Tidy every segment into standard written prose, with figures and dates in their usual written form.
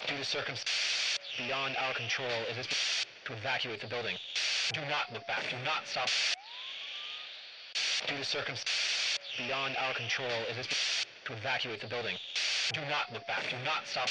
Due to circumstances beyond our control, it is to evacuate the building. Do not look back. Do not stop. Due to circumstances beyond our control, it is to evacuate the building. Do not look back. Do not stop.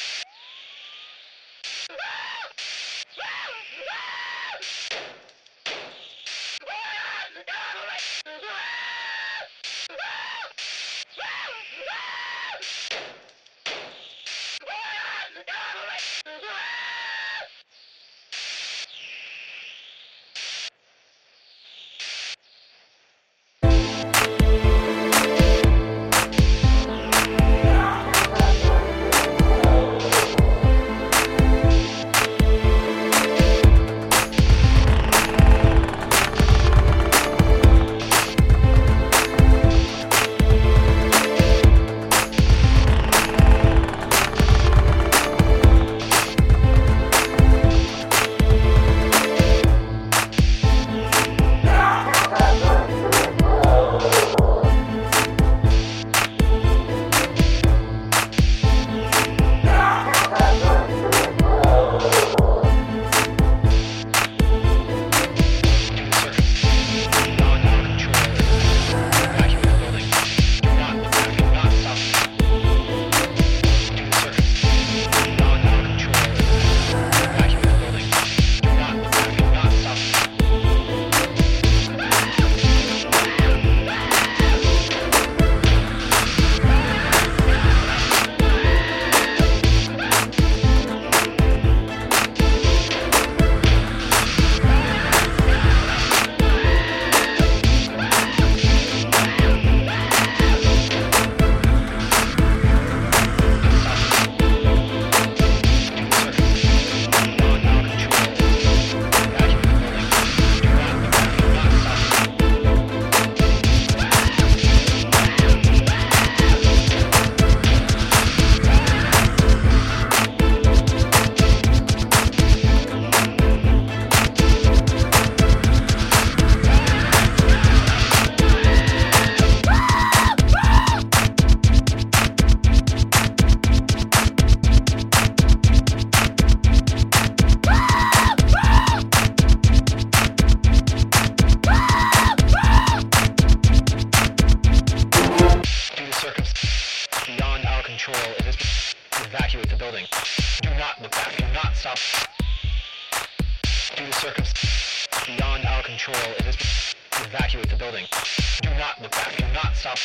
Beyond our control, it is to evacuate the building. Do not look back. Do not stop. Due to circumstances beyond our control, it is to evacuate the building. Do not look back. Do not stop.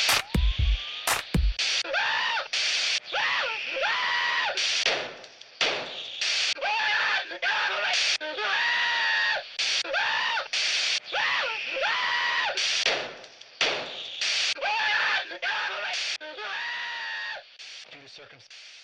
Due to circumstances